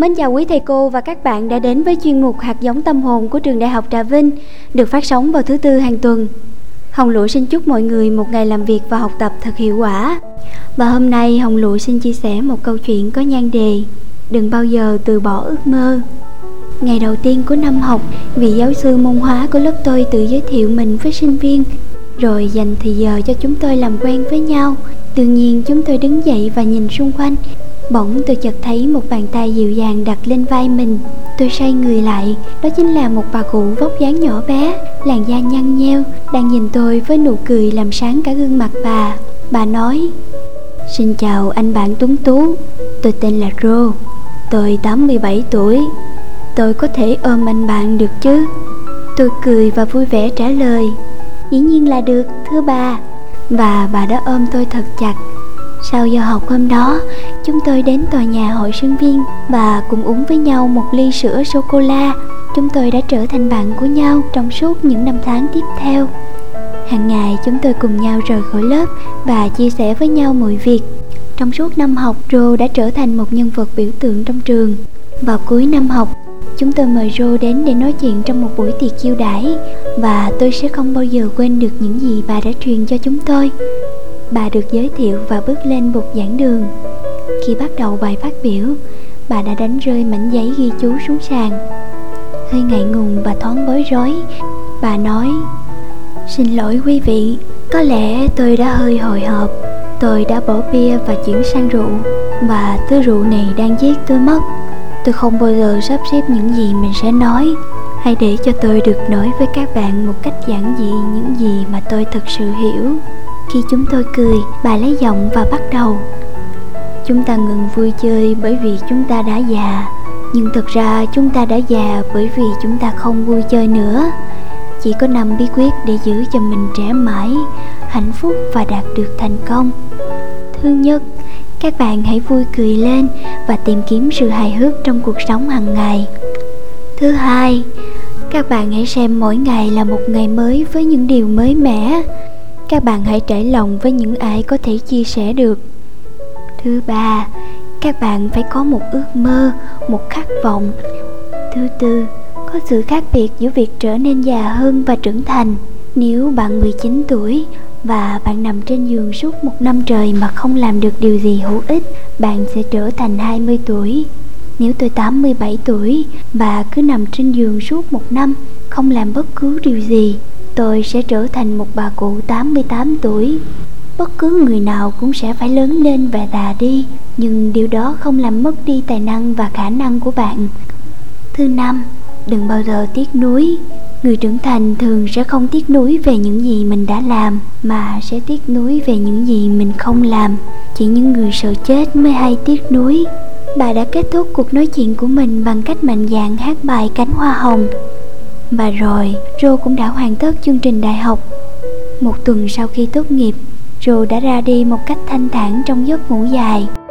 Mến chào quý thầy cô và các bạn đã đến với chuyên mục Hạt giống tâm hồn của trường Đại học Trà Vinh, được phát sóng vào thứ Tư hàng tuần. Hồng Lụa xin chúc mọi người một ngày làm việc và học tập thật hiệu quả. Và hôm nay Hồng Lụa xin chia sẻ một câu chuyện có nhan đề Đừng bao giờ từ bỏ ước mơ. Ngày đầu tiên của năm học, vị giáo sư môn hóa của lớp tôi tự giới thiệu mình với sinh viên, rồi dành thời giờ cho chúng tôi làm quen với nhau. Tự nhiên chúng tôi đứng dậy và nhìn xung quanh. Bỗng tôi chợt thấy một bàn tay dịu dàng đặt lên vai mình. Tôi xoay người lại, đó chính là một bà cụ vóc dáng nhỏ bé, làn da nhăn nheo, đang nhìn tôi với nụ cười làm sáng cả gương mặt bà. Bà nói: "Xin chào anh bạn tuấn tú, tôi tên là Rô, tôi 87 tuổi, tôi có thể ôm anh bạn được chứ?" Tôi cười và vui vẻ trả lời: "Dĩ nhiên là được, thưa bà." Và bà đã ôm tôi thật chặt. Sau giờ học hôm đó, chúng tôi đến tòa nhà hội sinh viên và cùng uống với nhau một ly sữa sô-cô-la. Chúng tôi đã trở thành bạn của nhau trong suốt những năm tháng tiếp theo. Hàng ngày chúng tôi cùng nhau rời khỏi lớp và chia sẻ với nhau mọi việc. Trong suốt năm học, Rô đã trở thành một nhân vật biểu tượng trong trường. Vào cuối năm học, chúng tôi mời Rô đến để nói chuyện trong một buổi tiệc chiêu đãi, và tôi sẽ không bao giờ quên được những gì bà đã truyền cho chúng tôi. Bà được giới thiệu và bước lên bục giảng đường. Khi bắt đầu bài phát biểu, bà đã đánh rơi mảnh giấy ghi chú xuống sàn. Hơi ngại ngùng và thoáng bối rối, bà nói: "Xin lỗi quý vị, có lẽ tôi đã hơi hồi hộp. Tôi đã bỏ bia và chuyển sang rượu, và thứ rượu này đang giết tôi mất. Tôi không bao giờ sắp xếp những gì mình sẽ nói. Hãy để cho tôi được nói với các bạn một cách giản dị những gì mà tôi thực sự hiểu." Khi chúng tôi cười, bà lấy giọng và bắt đầu: "Chúng ta ngừng vui chơi bởi vì chúng ta đã già, nhưng thực ra chúng ta đã già bởi vì chúng ta không vui chơi nữa. Chỉ có 5 bí quyết để giữ cho mình trẻ mãi, hạnh phúc và đạt được thành công. Thứ nhất, các bạn hãy vui cười lên và tìm kiếm sự hài hước trong cuộc sống hàng ngày. Thứ hai, các bạn hãy xem mỗi ngày là một ngày mới với những điều mới mẻ. Các bạn hãy trải lòng với những ai có thể chia sẻ được. Thứ ba, các bạn phải có một ước mơ, một khát vọng. Thứ tư, có sự khác biệt giữa việc trở nên già hơn và trưởng thành. Nếu bạn 19 tuổi và bạn nằm trên giường suốt một năm trời mà không làm được điều gì hữu ích, bạn sẽ trở thành 20 tuổi. Nếu tôi 87 tuổi và cứ nằm trên giường suốt một năm, không làm bất cứ điều gì, tôi sẽ trở thành một bà cụ 88 tuổi. Bất cứ người nào cũng sẽ phải lớn lên và già đi, nhưng điều đó không làm mất đi tài năng và khả năng của bạn. Thứ năm, đừng bao giờ tiếc nuối. Người trưởng thành thường sẽ không tiếc nuối về những gì mình đã làm, mà sẽ tiếc nuối về những gì mình không làm. Chỉ những người sợ chết mới hay tiếc nuối." Bà đã kết thúc cuộc nói chuyện của mình bằng cách mạnh dạn hát bài Cánh Hoa Hồng. Và rồi, Rô cũng đã hoàn tất chương trình đại học. Một tuần sau khi tốt nghiệp, Rô đã ra đi một cách thanh thản trong giấc ngủ dài.